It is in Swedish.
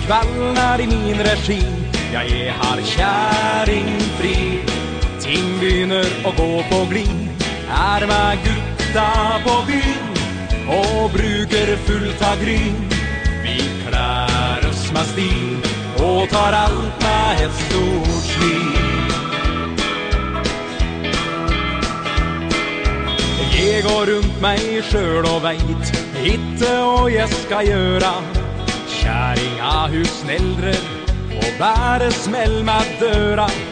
skvallnar i min regi. Jag är här kärringfri. Ting begynner å gå på glid. Med gutta på byn och bruker fullt av gryn. Vi klär oss med stil och tar allt med ett stort smil. Jag går runt mig själv och vet inte vad jag ska göra. Kärringa hus snällre och bära smäll med dörra.